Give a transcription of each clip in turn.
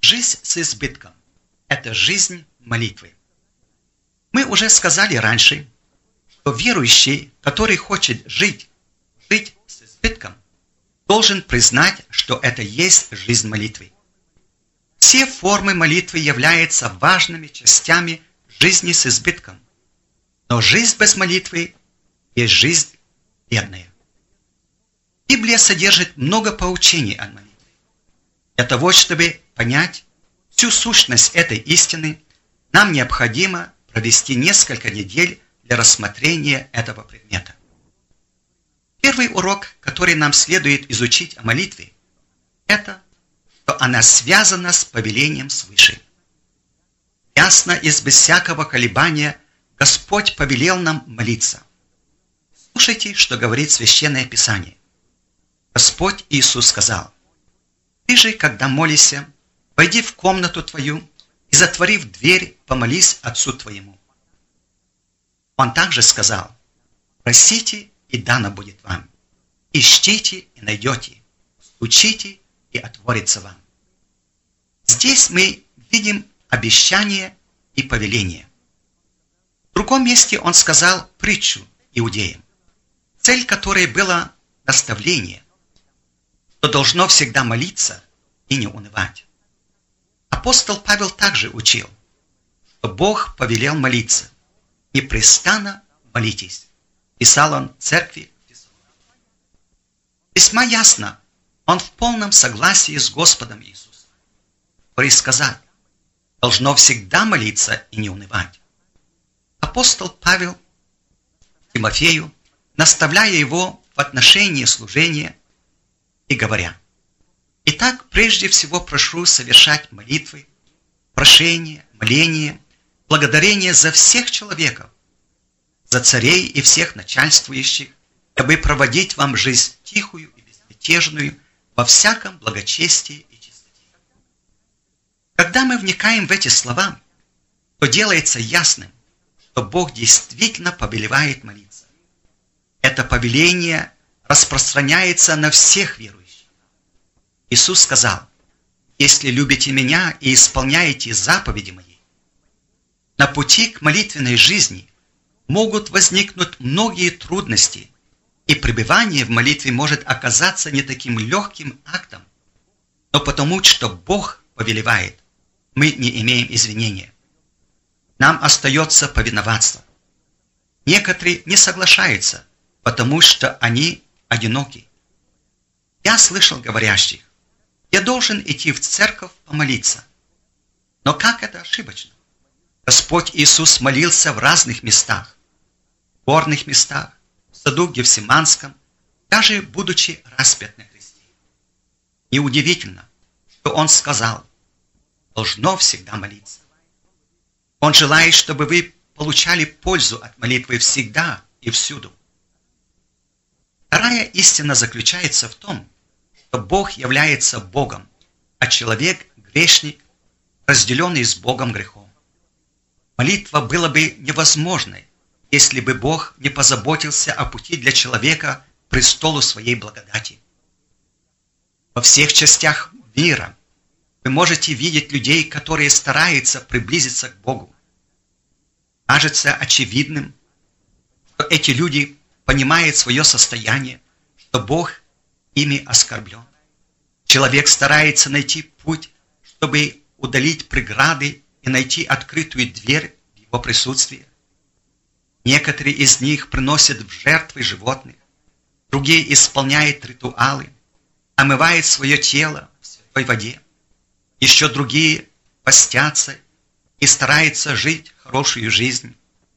Жизнь с избытком – это жизнь молитвы. Мы уже сказали раньше, что верующий, который хочет жить с избытком, должен признать, что это есть жизнь молитвы. Все формы молитвы являются важными частями жизни с избытком. Но жизнь без молитвы есть жизнь бедная. Библия содержит много поучений о молитве. Для того, чтобы понять всю сущность этой истины, нам необходимо провести несколько недель для рассмотрения этого предмета. Первый урок, который нам следует изучить о молитве, это, что она связана с повелением свыше. Ясно и без всякого колебания Господь повелел нам молиться. Слушайте, что говорит Священное Писание. Господь Иисус сказал: «Ты же, когда молишься, войди в комнату твою и, затворив дверь, помолись Отцу твоему». Он также сказал: «Просите, и дано будет вам. Ищите, и найдете. Стучите, и отворится вам». Здесь мы видим обещание и повеление. В другом месте он сказал притчу иудеям, цель которой была наставление, что должно всегда молиться и не унывать. Апостол Павел также учил, что Бог повелел молиться. «Непрестанно молитесь», писал он церкви. Весьма ясно, он в полном согласии с Господом Иисусом, который сказал: должно всегда молиться и не унывать. Апостол Павел Тимофею, наставляя его в отношении служения и говоря: «Итак, прежде всего прошу совершать молитвы, прошения, моления, благодарение за всех человеков, за царей и всех начальствующих, дабы проводить вам жизнь тихую и безмятежную во всяком благочестии и чистоте». Когда мы вникаем в эти слова, то делается ясным, что Бог действительно повелевает молиться. Это повеление распространяется на всех верующих. Иисус сказал: «Если любите Меня и исполняете заповеди Мои». На пути к молитвенной жизни могут возникнуть многие трудности, и пребывание в молитве может оказаться не таким легким актом, но потому, что Бог повелевает, мы не имеем извинения. Нам остается повиноваться. Некоторые не соглашаются, потому что они одиноки. Я слышал говорящих: «Я должен идти в церковь помолиться». Но как это ошибочно? Господь Иисус молился в разных местах, в горных местах, в саду Гефсиманском, даже будучи распят на кресте. Неудивительно, что Он сказал: «Должно всегда молиться». Он желает, чтобы вы получали пользу от молитвы всегда и всюду. Вторая истина заключается в том, что Бог является Богом, а человек – грешник, разделенный с Богом грехом. Молитва была бы невозможной, если бы Бог не позаботился о пути для человека к престолу своей благодати. Во всех частях мира вы можете видеть людей, которые стараются приблизиться к Богу. Кажется очевидным, что эти люди понимают свое состояние, что Бог ими оскорблен. Человек старается найти путь, чтобы удалить преграды и найти открытую дверь в его присутствии. Некоторые из них приносят в жертвы животных, другие исполняют ритуалы, омывают свое тело в святой воде. Еще другие постятся и стараются жить хорошую жизнь,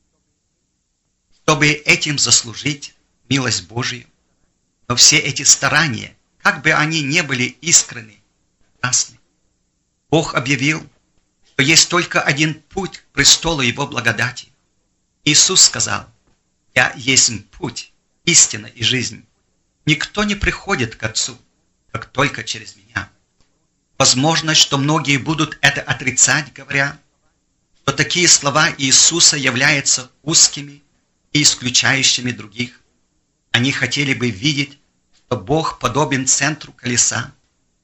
чтобы этим заслужить милость Божию. Но все эти старания, как бы они ни были искренни, прекрасны. Бог объявил, что есть только один путь к престолу Его благодати. Иисус сказал: «Я есть путь, истина и жизнь. Никто не приходит к Отцу, как только через Меня». Возможно, что многие будут это отрицать, говоря, что такие слова Иисуса являются узкими и исключающими других. Они хотели бы видеть, что Бог подобен центру колеса,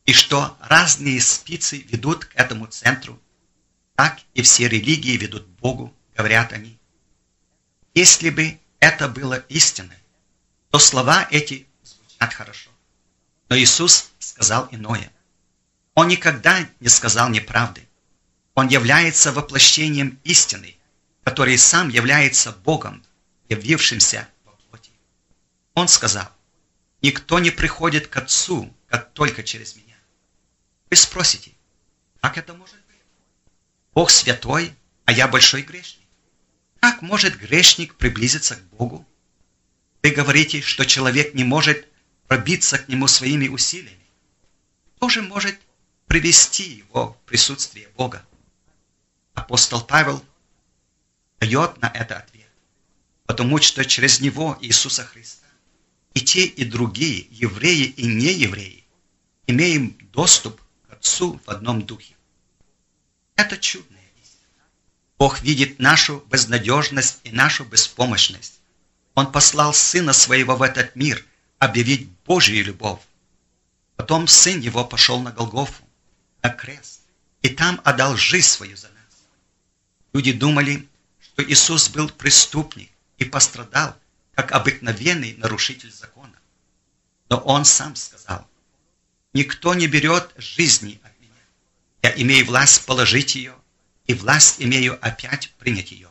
и что разные спицы ведут к этому центру, так и все религии ведут к Богу, говорят они. Если бы это было истиной, то слова эти звучат хорошо. Но Иисус сказал иное. Он никогда не сказал неправды. Он является воплощением истины, который сам является Богом, явившимся во плоти. Он сказал: «Никто не приходит к Отцу, как только через меня». Вы спросите, как это может быть? Бог святой, а я большой грешник. Как может грешник приблизиться к Богу? Вы говорите, что человек не может пробиться к Нему своими усилиями. Кто же может привести его в присутствие Бога? Апостол Павел дает на это ответ, потому что через Него, Иисуса Христа, и те, и другие, евреи и неевреи, имеем доступ к Отцу в одном духе. Это чудная истина. Бог видит нашу безнадежность и нашу беспомощность. Он послал Сына Своего в этот мир объявить Божию любовь. Потом Сын Его пошел на Голгофу, на крест, и там отдал жизнь свою за нас. Люди думали, что Иисус был преступник и пострадал, как обыкновенный нарушитель закона. Но Он сам сказал: «Никто не берет жизни от меня. Я имею власть положить ее, и власть имею опять принять ее».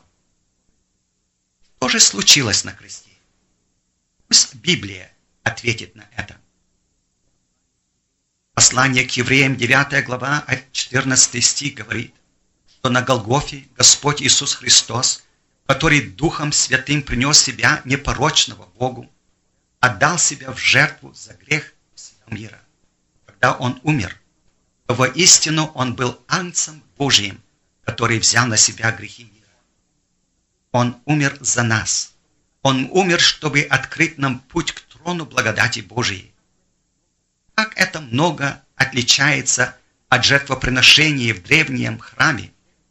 Что же случилось на кресте? Пусть Библия ответит на это. Послание к евреям, 9 глава, 14 стих говорит, что на Голгофе Господь Иисус Христос, который Духом Святым принес себя непорочного Богу, отдал себя в жертву за грех всего мира. Когда Он умер, то воистину Он был Агнцем Божиим, который взял на себя грехи мира. Он умер за нас. Он умер, чтобы открыть нам путь к трону благодати Божией. Как это много отличается от жертвоприношений в древнем храме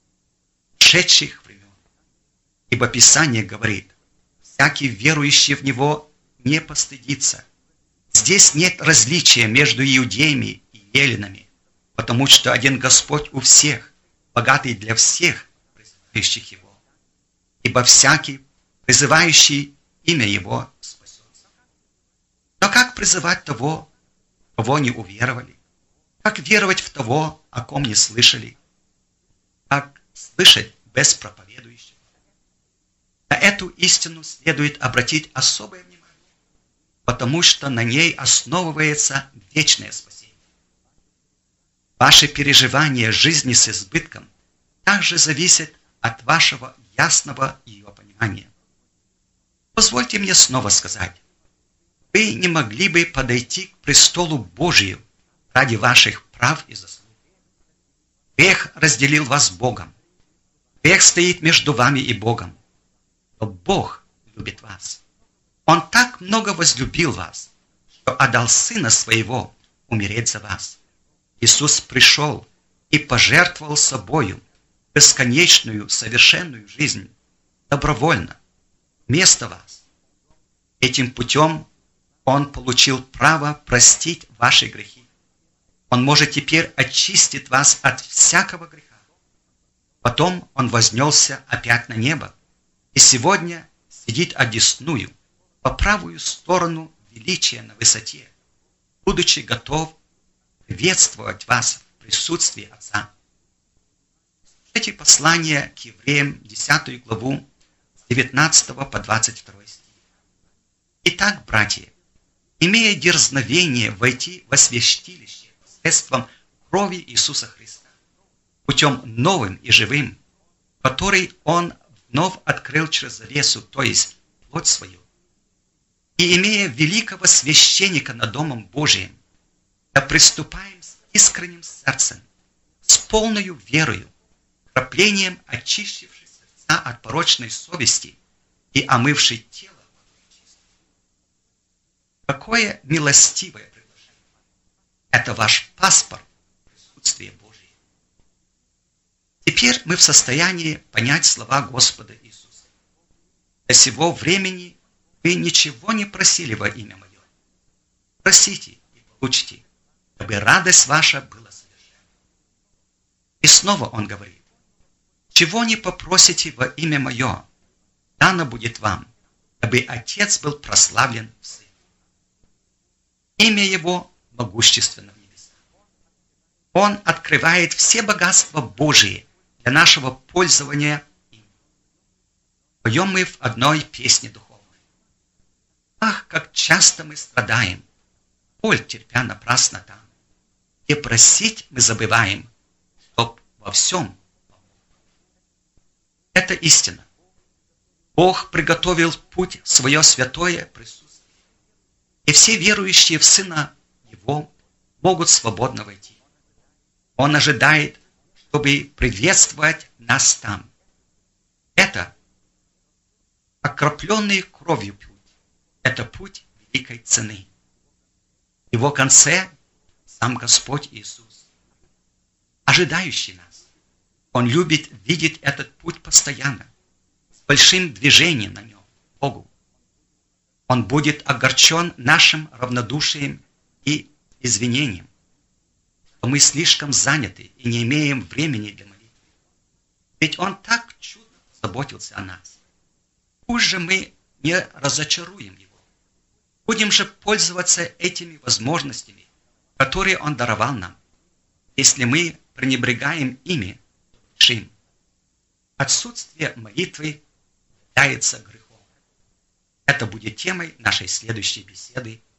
шедших времен. Ибо Писание говорит: «Всякий верующий в Него не постыдится». Здесь нет различия между иудеями и еленами, потому что один Господь у всех, богатый для всех, призывающих Его. Ибо всякий, призывающий имя Его, спасется. Но как призывать того, кого не уверовали? Как веровать в того, о ком не слышали? Как слышать без проповедующего? На эту истину следует обратить особое внимание, потому что на ней основывается вечное спасение. Ваши переживания жизни с избытком также зависят от вашего ясного ее понимания. Позвольте мне снова сказать, вы не могли бы подойти к престолу Божию ради ваших прав и заслуг. Грех разделил вас с Богом. Грех стоит между вами и Богом. Но Бог любит вас. Он так много возлюбил вас, что отдал Сына Своего умереть за вас. Иисус пришел и пожертвовал собою бесконечную, совершенную жизнь добровольно, вместо вас. Этим путем Он получил право простить ваши грехи. Он может теперь очистить вас от всякого греха. Потом Он вознесся опять на небо, и сегодня сидит одесную, по правую сторону величия на высоте, будучи готов приветствовать вас в присутствии Отца. Эти послания к евреям, 10 главу, с 19 по 22 стих. Итак, братья, имея дерзновение войти во святилище посредством крови Иисуса Христа, путем новым и живым, который Он вновь открыл через завесу, то есть плоть свою, и имея великого священника над Домом Божиим, да приступаем с искренним сердцем, с полною верою, краплением очищившей сердца от порочной совести и омывшей тело водой чистой. Какое милостивое предложение! Это ваш паспорт в присутствии Божьем. Теперь мы в состоянии понять слова Господа Иисуса. До сего времени вы ничего не просили во имя Мое. Просите и получите, дабы радость ваша была совершенна. И снова он говорит: чего не попросите во имя Мое, дано будет вам, дабы Отец был прославлен в Сыне. Имя Его могущественно в небесах. Он открывает все богатства Божии для нашего пользования им. Поем мы в одной песне духовной: ах, как часто мы страдаем, боль терпя напрасно там, и просить мы забываем, чтоб во всем помог. Это истина. Бог приготовил путь в свое святое присутствие, и все верующие в Сына Его могут свободно войти. Он ожидает, чтобы приветствовать нас там. Это окропленный кровью путь. Это путь великой цены. В его конце сам Господь Иисус, ожидающий нас. Он любит видеть этот путь постоянно, с большим движением на нем, Богу. Он будет огорчен нашим равнодушием и извинением, что мы слишком заняты и не имеем времени для молитвы. Ведь Он так чудно заботился о нас. Пусть же мы не разочаруем Его. Будем же пользоваться этими возможностями, которые Он даровал нам. Если мы пренебрегаем ими, то грешим. Отсутствие молитвы является грехом. Это будет темой нашей следующей беседы.